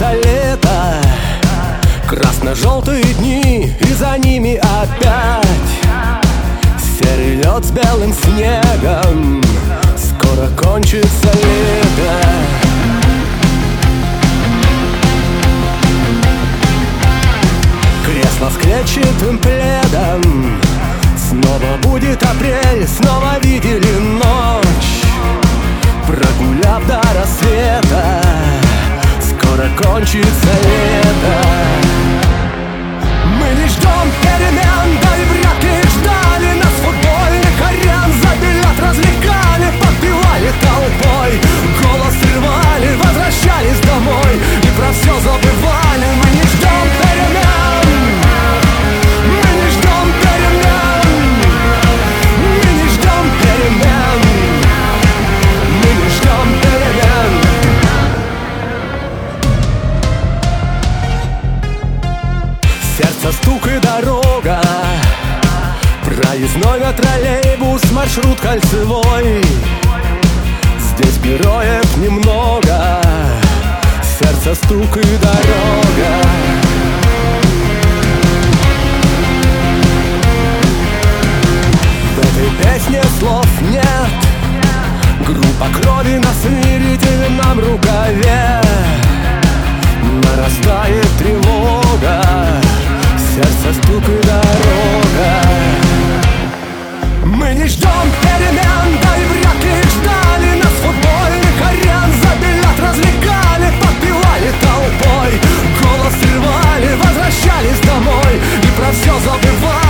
кончится лето, красно-желтые дни, и за ними опять серый лед с белым снегом. Скоро кончится лето. Кресло с клетчатым пледом. Снова будет апрель, снова видели ночь, прогуляв до рассвета. Скоро кончится лето. Мы не ждем перемен, да и вряд ли ждали. Нас футбольных арен за билет развлекали, подпевали толпой, голос срывали, возвращались домой и про все забывали. Мы не ждем перемен, мы не ждем перемен, мы не ждем перемен, мы не ждем перемен. Сердце, стук и дорога, проездной на троллейбус, маршрут кольцевой. Здесь героев немного, сердце, стук и дорога. В этой песне слов нет, группа крови на смирительном рукаве. Нарастает тревога, сердце, стук и дорога. Мы не ждем перемен, да и вряд ли ждали. Нас футбольных арен за билет развлекали, подпевали толпой, голос срывали, возвращались домой и про все забывали.